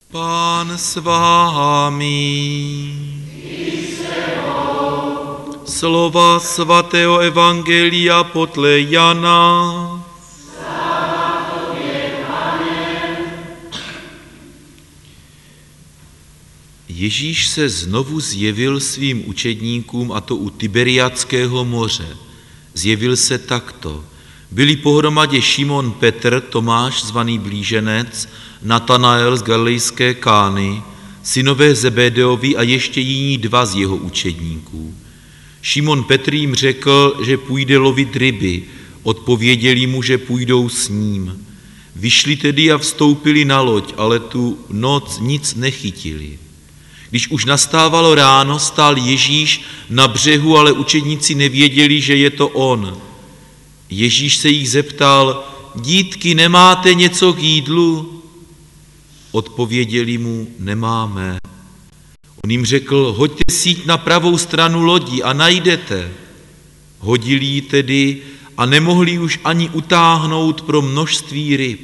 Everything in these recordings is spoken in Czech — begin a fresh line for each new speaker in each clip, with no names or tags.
Pán s vámi. Slova svatého evangelia podle Jana. Ježíš se znovu zjevil svým učedníkům, a to u Tiberiadského moře. Zjevil se takto. Byli pohromadě Šimon Petr, Tomáš zvaný Blíženec, Natanael z galilejské Kány, synové Zebedeovi a ještě jiní dva z jeho učedníků. Šimon Petr jim řekl, že půjde lovit ryby, odpověděli mu, že půjdou s ním. Vyšli tedy a vstoupili na loď, ale tu noc nic nechytili. Když už nastávalo ráno, stál Ježíš na břehu, ale učedníci nevěděli, že je to on. Ježíš se jich zeptal: dítky, nemáte něco k jídlu? Odpověděli mu: nemáme. On jim řekl: hoďte síť na pravou stranu lodi a najdete. Hodili ji tedy a nemohli už ani utáhnout pro množství ryb.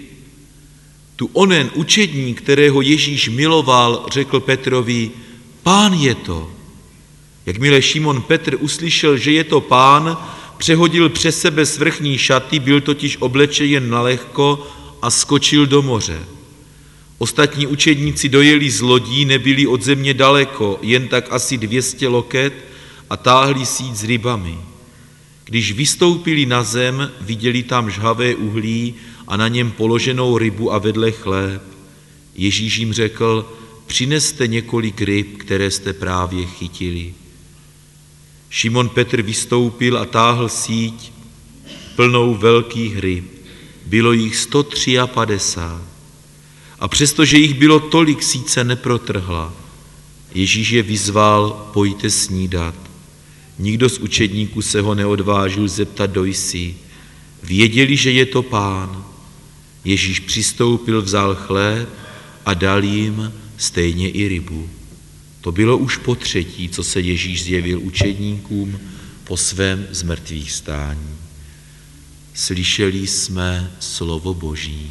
Tu onen učedník, kterého Ježíš miloval, řekl Petrovi: Pán je to. Jakmile Šimon Petr uslyšel, že je to Pán, přehodil přes sebe svrchní šaty, byl totiž oblečen jen nalehko a skočil do moře. Ostatní učedníci dojeli z lodí, nebyli od země daleko, jen tak asi 200 loket, a táhli síť s rybami. Když vystoupili na zem, viděli tam žhavé uhlí a na něm položenou rybu a vedle chléb. Ježíš jim řekl: přineste několik ryb, které jste právě chytili. Šimon Petr vystoupil a táhl síť plnou velkých ryb. Bylo jich 153. A přestože jich bylo tolik, síť se neprotrhla. Ježíš je vyzval: pojďte snídat. Nikdo z učedníků se ho neodvážil zeptat: kdo jsi? Věděli, že je to Pán. Ježíš přistoupil, vzal chléb a dal jim, stejně i rybu. To bylo už po třetí, co se Ježíš zjevil učedníkům po svém zmrtvýchvstání. Slyšeli jsme slovo Boží.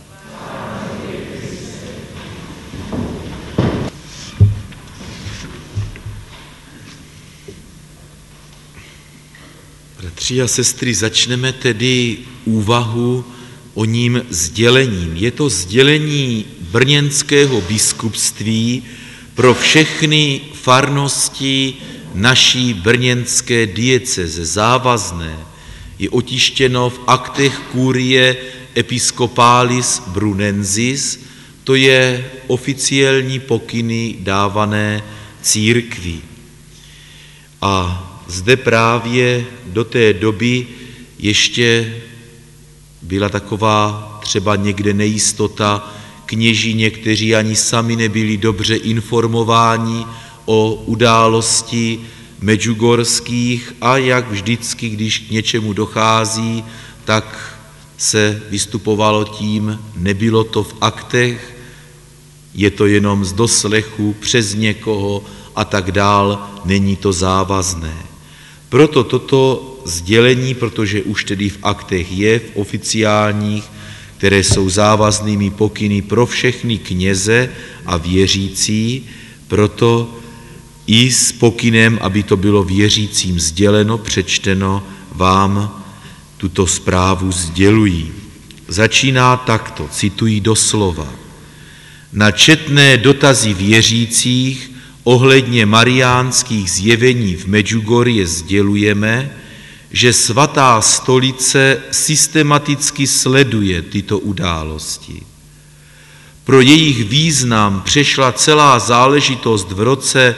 Bratři a sestry, začneme tedy úvahu o ním sdělením. Je to sdělení brněnského biskupství pro všechny farnosti naší brněnské dieceze, závazné. Je otištěno v aktech Curie Episcopalis Brunensis, to je oficiální pokyny dávané církvi. A zde právě do té doby ještě byla taková třeba někde nejistota, kněží někteří ani sami nebyli dobře informováni o události medjugorských a jak vždycky, když k něčemu dochází, tak se vystupovalo tím: nebylo to v aktech, je to jenom z doslechu přes někoho a tak dál, není to závazné. Proto toto sdělení, protože už tedy v aktech je, v oficiálních, které jsou závaznými pokyny pro všechny kněze a věřící, proto i s pokynem, aby to bylo věřícím sděleno, přečteno, vám tuto zprávu sdělují. Začíná takto, cituji doslova. Na četné dotazy věřících ohledně mariánských zjevení v Medjugorje sdělujeme, že Svatá stolice systematicky sleduje tyto události. Pro jejich význam přešla celá záležitost v roce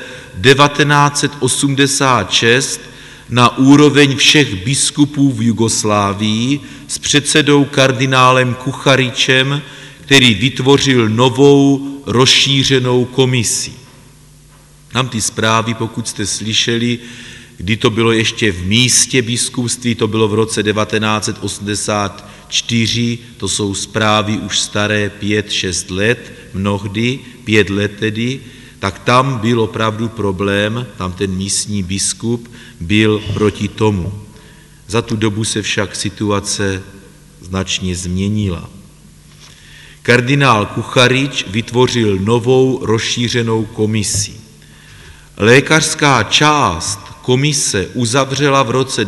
1986 na úroveň všech biskupů v Jugoslávii s předsedou kardinálem Kucharičem, který vytvořil novou rozšířenou komisi. Nám ty zprávy, pokud jste slyšeli, kdy to bylo ještě v místě biskupství, to bylo v roce 1984, to jsou zprávy už staré 5-6 let, mnohdy 5 let tedy, tak tam byl opravdu problém, tam ten místní biskup byl proti tomu. Za tu dobu se však situace značně změnila. kardinál Kucharič vytvořil novou rozšířenou komisi. Lékařská část komise uzavřela v roce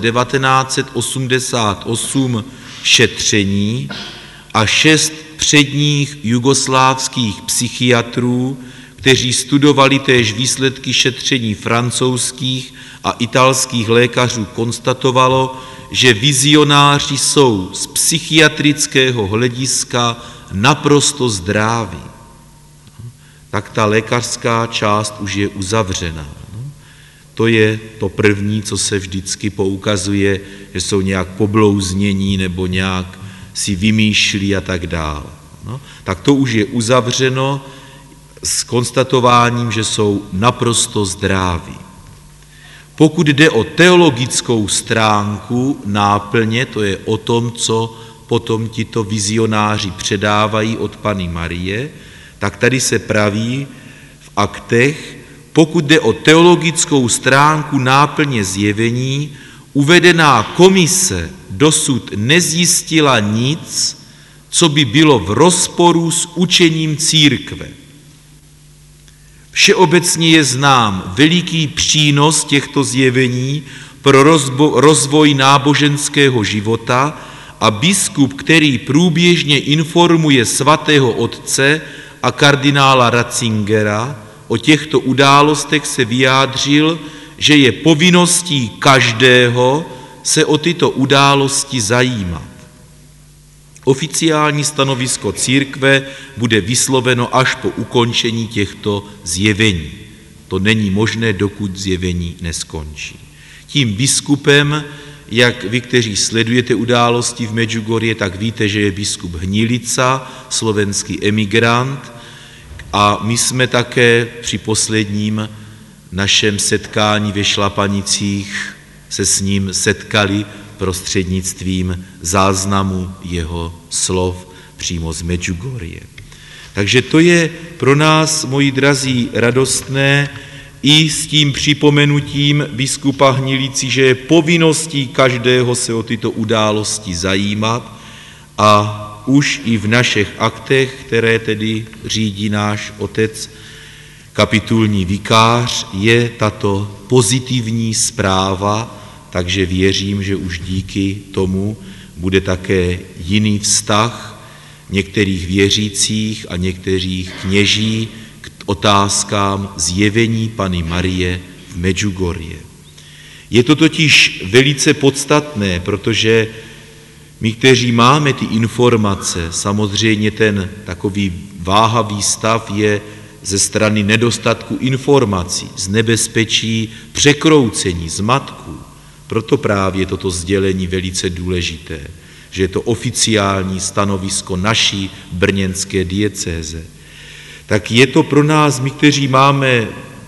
1988 šetření a 6 předních jugoslávských psychiatrů, kteří studovali též výsledky šetření francouzských a italských lékařů, konstatovalo, že vizionáři jsou z psychiatrického hlediska naprosto zdraví. Tak ta lékařská část už je uzavřená. To je to první, co se vždycky poukazuje, že jsou nějak poblouznění nebo nějak si vymýšlí a tak dále. Tak to už je uzavřeno s konstatováním, že jsou naprosto zdraví. Pokud jde o teologickou stránku náplně, to je o tom, co potom tito vizionáři předávají od Panny Marie, tak tady se praví v aktech, pokud jde o teologickou stránku náplně zjevení, uvedená komise dosud nezjistila nic, co by bylo v rozporu s učením církve. Všeobecně je znám veliký přínos těchto zjevení pro rozvoj náboženského života a biskup, který průběžně informuje svatého otce a kardinála Ratzingera o těchto událostech, se vyjádřil, že je povinností každého se o tyto události zajímat. Oficiální stanovisko církve bude vysloveno až po ukončení těchto zjevení. To není možné, dokud zjevení neskončí. Tím biskupem, jak vy, kteří sledujete události v Medjugorje, tak víte, že je biskup Hnilica, slovenský emigrant, a my jsme také při posledním našem setkání ve Šlapanicích se s ním setkali prostřednictvím záznamu jeho slov přímo z Medjugorje. Takže to je pro nás, moji drazí, radostné i s tím připomenutím biskupa Hnilici, že je povinností každého se o tyto události zajímat a už i v našich aktech, které tedy řídí náš otec kapitulní vikář, je tato pozitivní zpráva, takže věřím, že už díky tomu bude také jiný vztah některých věřících a některých kněží k otázkám zjevení Panny Marie v Medjugorje. Je to totiž velice podstatné, protože my, kteří máme ty informace, samozřejmě ten takový váhavý stav je ze strany nedostatku informací, z nebezpečí překroucení, zmatků. Proto právě toto sdělení velice důležité, že je to oficiální stanovisko naší brněnské diecéze. Tak je to pro nás, my, kteří máme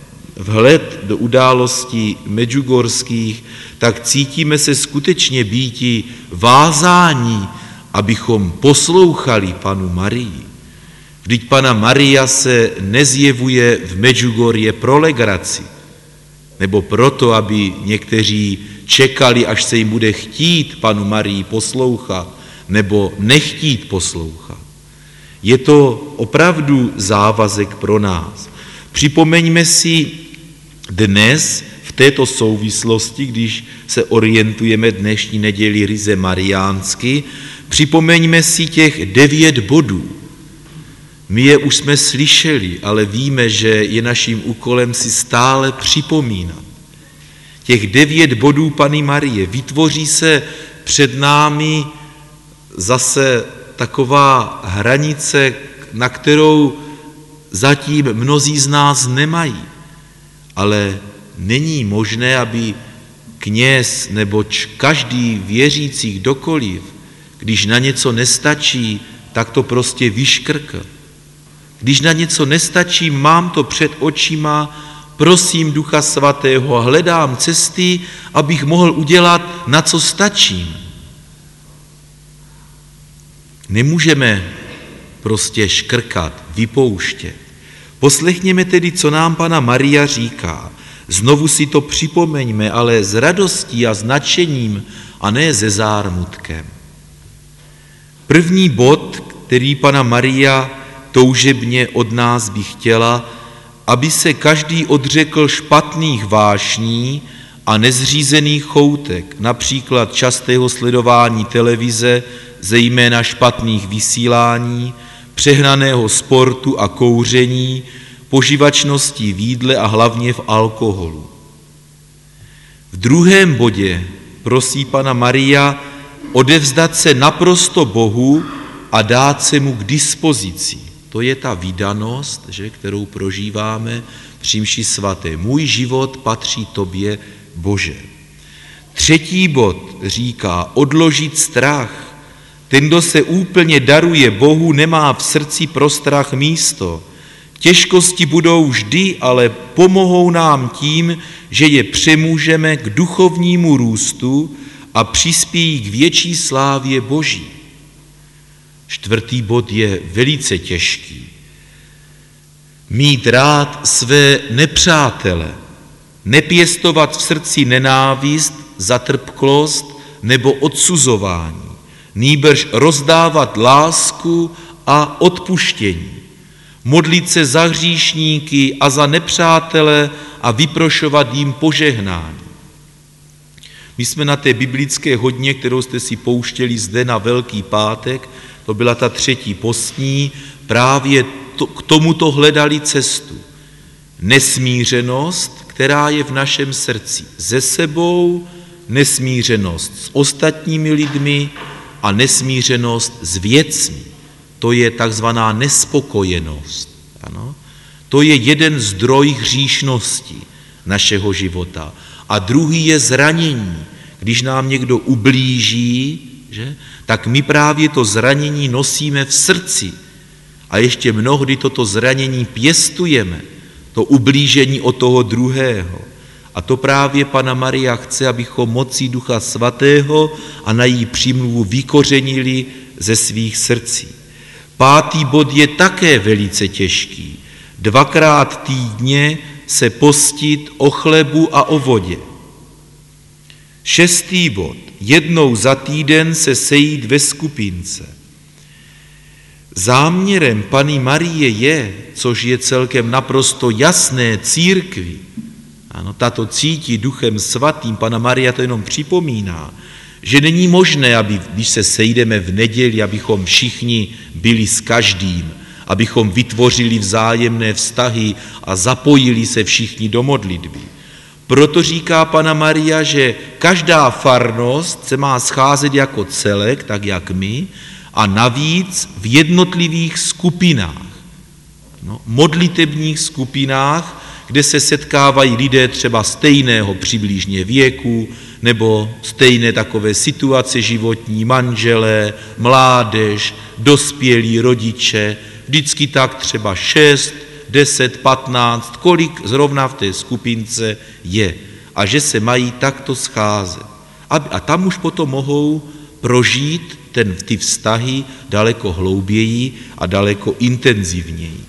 vhled do událostí medjugorských, tak cítíme se skutečně býti vázání, abychom poslouchali Pannu Marii. Vždyť Panna Maria se nezjevuje v Medjugorje pro legraci, nebo proto, aby někteří čekali, až se jim bude chtít Pannu Marii poslouchat, nebo nechtít poslouchat. Je to opravdu závazek pro nás. Připomeňme si dnes v této souvislosti, když se orientujeme dnešní neděli ryze mariánsky, připomeňme si těch 9 bodů. My je už jsme slyšeli, ale víme, že je naším úkolem si stále připomínat. Těch 9 bodů Panny Marie, vytvoří se před námi zase taková hranice, na kterou zatím mnozí z nás nemají. Ale není možné, aby kněz nebo každý věřící, kdokoliv, když na něco nestačí, tak to prostě vyškrkl. Když na něco nestačí, mám to před očima, prosím Ducha Svatého a hledám cesty, abych mohl udělat, na co stačím. Nemůžeme prostě škrkat, vypouštět. Poslechněme tedy, co nám Panna Maria říká. Znovu si to připomeňme, ale s radostí a s nadšením a ne se zármutkem. První bod, který Panna Maria toužebně od nás by chtěla, aby se každý odřekl špatných vášní a nezřízených choutek, například častého sledování televize, zejména špatných vysílání, přehnaného sportu a kouření, poživačnosti v jídle a hlavně v alkoholu. V druhém bodě prosí Panna Maria odevzdat se naprosto Bohu a dát se mu k dispozici. To je ta vydanost, že, kterou prožíváme při mši svaté. Můj život patří tobě, Bože. Třetí bod říká odložit strach. Ten, kdo se úplně daruje Bohu, nemá v srdci pro strach místo. Těžkosti budou vždy, ale pomohou nám tím, že je přemůžeme k duchovnímu růstu a přispějí k větší slávě Boží. Čtvrtý bod je velice těžký. Mít rád své nepřátele, nepěstovat v srdci nenávist, zatrpklost nebo odsuzování, nýbrž rozdávat lásku a odpuštění, modlit se za hříšníky a za nepřátele a vyprošovat jim požehnání. My jsme na té biblické hodně, kterou jste si pouštěli zde na Velký pátek, to byla ta třetí postní, právě k tomuto hledali cestu. Nesmířenost, která je v našem srdci se sebou, nesmířenost s ostatními lidmi a nesmířenost s věcmi. To je takzvaná nespokojenost. Ano? To je jeden zdroj hříšnosti našeho života. A druhý je zranění. Když nám někdo ublíží, že, tak my právě to zranění nosíme v srdci. A ještě mnohdy toto zranění pěstujeme, to ublížení od toho druhého. A to právě Panna Maria chce, abychom mocí Ducha Svatého a na její přímluvu vykořenili ze svých srdcí. Pátý bod je také velice těžký. 2krát týdně se postit o chlebu a o vodě. 6. bod. Jednou za týden se sejít ve skupince. Záměrem Panny Marie je, což je celkem naprosto jasné církvi, ano, tato cítí Duchem Svatým, Panna Maria to jenom připomíná, že není možné, aby, když se sejdeme v neděli, abychom všichni byli s každým, abychom vytvořili vzájemné vztahy a zapojili se všichni do modlitby. Proto říká Panna Maria, že každá farnost se má scházet jako celek, tak jak my, a navíc v jednotlivých skupinách, modlitebních skupinách, kde se setkávají lidé třeba stejného přibližně věku nebo stejné takové situace životní, manželé, mládež, dospělí rodiče, vždycky tak třeba 6, 10, 15, kolik zrovna v té skupince je. A že se mají takto scházet. A tam už potom mohou prožít ty vztahy daleko hlouběji a daleko intenzivněji.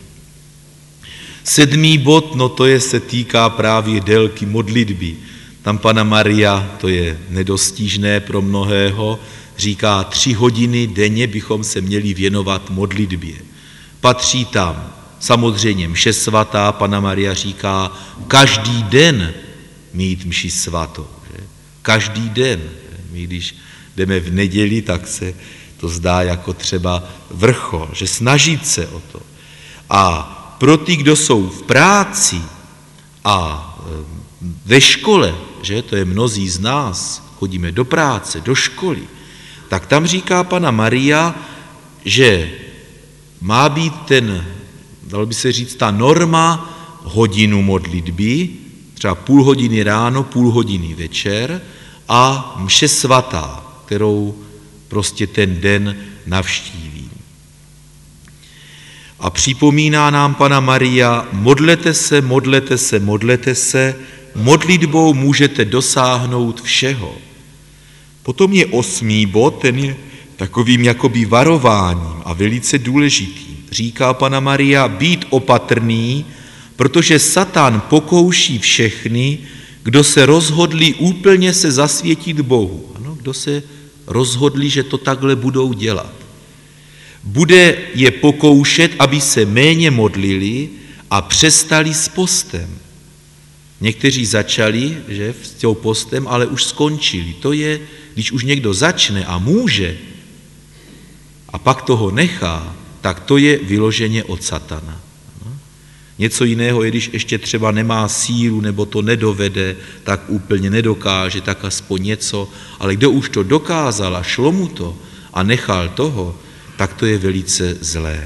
7. bod, se týká právě délky modlitby. Tam Panna Maria, to je nedostižné pro mnohého, říká 3 hodiny denně bychom se měli věnovat modlitbě. Patří tam samozřejmě mše svatá, Panna Maria říká každý den mít mši svatou. Že? Každý den. My když jdeme v neděli, tak se to zdá jako třeba vrchol, že snažit se o to. A pro ty, kdo jsou v práci a ve škole, že to je mnozí z nás, chodíme do práce, do školy, tak tam říká Panna Maria, že má být dalo by se říct, ta norma hodinu modlitby, třeba půl hodiny ráno, půl hodiny večer a mše svatá, kterou prostě ten den navštívím. A připomíná nám Panna Maria, modlete se, modlete se, modlete se, modlitbou můžete dosáhnout všeho. Potom je 8. bod, ten je takovým jakoby varováním a velice důležitým. Říká Panna Maria, být opatrný, protože Satan pokouší všechny, kdo se rozhodli úplně se zasvětit Bohu. Ano, kdo se rozhodli, že to takhle budou dělat. Bude je pokoušet, aby se méně modlili a přestali s postem. Někteří začali, že, s tím postem, ale už skončili. To je, když už někdo začne a může a pak toho nechá, tak to je vyloženě od satana. Něco jiného je, když ještě třeba nemá sílu nebo to nedovede, tak úplně nedokáže, tak aspoň něco. Ale kdo už to dokázal a šlo mu to a nechal toho, tak to je velice zlé.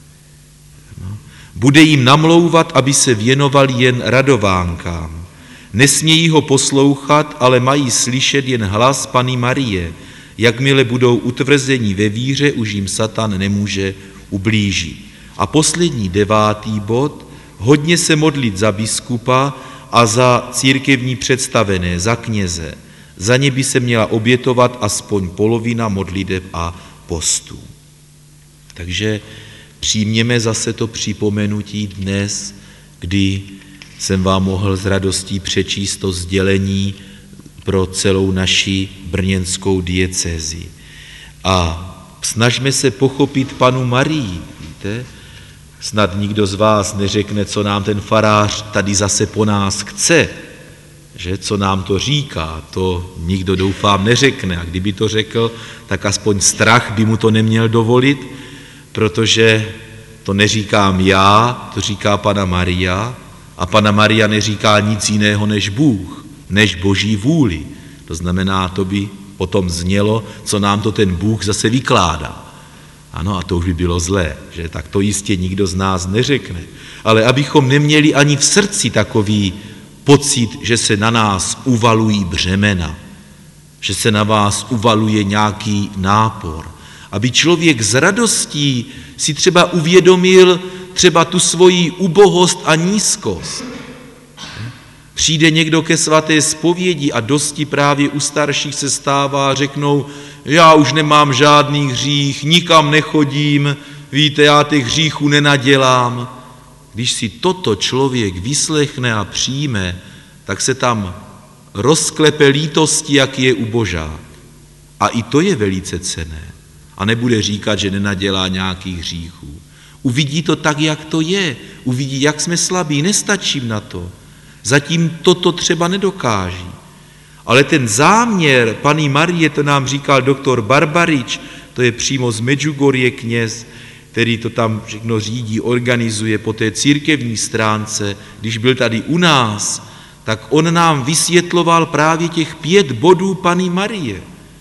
Bude jim namlouvat, aby se věnovali jen radovánkám. Nesmějí ho poslouchat, ale mají slyšet jen hlas Panny Marie. Jakmile budou utvrzeni ve víře, už jim Satan nemůže ublížit. A poslední 9. bod, hodně se modlit za biskupa a za církevní představené, za kněze. Za ně by se měla obětovat aspoň polovina modliteb a postů. Takže přijměme zase to připomenutí dnes, kdy jsem vám mohl s radostí přečíst to sdělení pro celou naši brněnskou diecézi. A snažme se pochopit Pannu Marii, víte? Snad nikdo z vás neřekne, co nám ten farář tady zase po nás chce, že co nám to říká, to nikdo doufám neřekne. A kdyby to řekl, tak aspoň strach by mu to neměl dovolit, protože to neříkám já, to říká Panna Maria a Panna Maria neříká nic jiného než Bůh, než Boží vůli. To znamená, to by potom znělo, co nám to ten Bůh zase vykládá. Ano, a to už by bylo zlé, že tak to jistě nikdo z nás neřekne. Ale abychom neměli ani v srdci takový pocit, že se na nás uvalují břemena, že se na vás uvaluje nějaký nápor. Aby člověk s radostí si třeba uvědomil třeba tu svoji ubohost a nízkost. Přijde někdo ke svaté zpovědi a dosti právě u starších se stává, řeknou, já už nemám žádný hřích, nikam nechodím, víte, já těch hříchů nenadělám. Když si toto člověk vyslechne a přijme, tak se tam rozklepe lítosti, jak je ubožák. A i to je velice cenné. A nebude říkat, že nenadělá nějakých hříchů. Uvidí to tak, jak to je. Uvidí, jak jsme slabí, nestačím na to. Zatím toto třeba nedokáží. Ale ten záměr Panny Marie, to nám říkal doktor Barbarič, to je přímo z Medjugorje kněz, který to tam všechno řídí, organizuje po té církevní stránce, když byl tady u nás, tak on nám vysvětloval právě těch 5 bodů Panny Marie.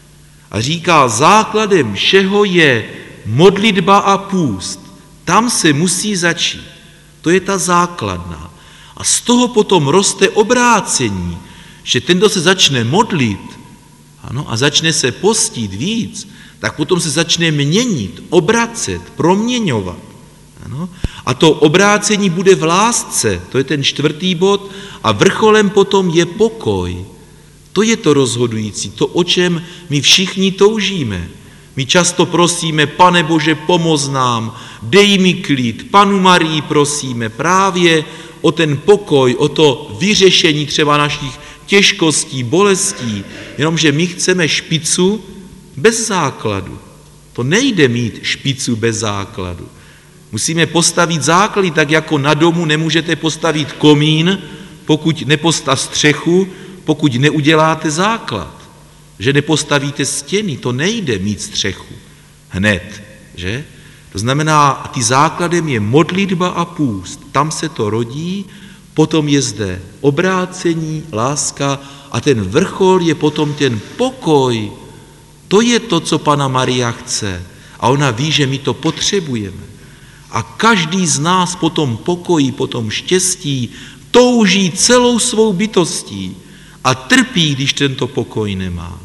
A říká, základem všeho je modlitba a půst. Tam se musí začít. To je ta základná. A z toho potom roste obrácení, že ten, kdo se začne modlit, ano, a začne se postit víc, tak potom se začne měnit, obracet, proměňovat. Ano. A to obrácení bude v lásce, to je ten 4. bod, a vrcholem potom je pokoj. To je to rozhodující, to, o čem my všichni toužíme. My často prosíme, Pane Bože, pomoz nám, dej mi klid, Pannu Marii prosíme právě o ten pokoj, o to vyřešení třeba našich těžkostí, bolestí, jenomže my chceme špicu bez základu. To nejde mít špicu bez základu. Musíme postavit základy, tak jako na domu nemůžete postavit komín, pokud nepostavíte střechu, pokud neuděláte základ. Že nepostavíte stěny, to nejde mít střechu hned, že? To znamená, ty základem je modlitba a půst. Tam se to rodí, potom je zde obrácení, láska a ten vrchol je potom ten pokoj. To je to, co Panna Maria chce. A ona ví, že my to potřebujeme. A každý z nás po tom pokoji, po tom štěstí touží celou svou bytostí a trpí, když tento pokoj nemá.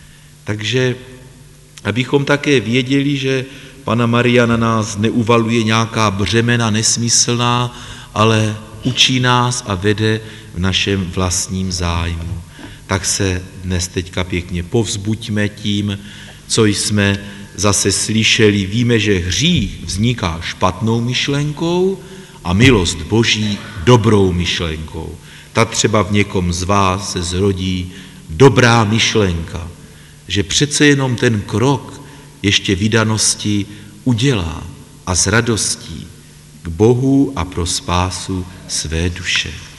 Takže abychom také věděli, že Panna Maria na nás neuvaluje nějaká břemena nesmyslná, ale učí nás a vede v našem vlastním zájmu. Tak se dnes teďka pěkně povzbuďme tím, co jsme zase slyšeli. Víme, že hřích vzniká špatnou myšlenkou a milost Boží dobrou myšlenkou. Tak třeba v někom z vás se zrodí dobrá myšlenka, že přece jenom ten krok ještě vydanosti udělá a s radostí k Bohu a pro spásu své duše.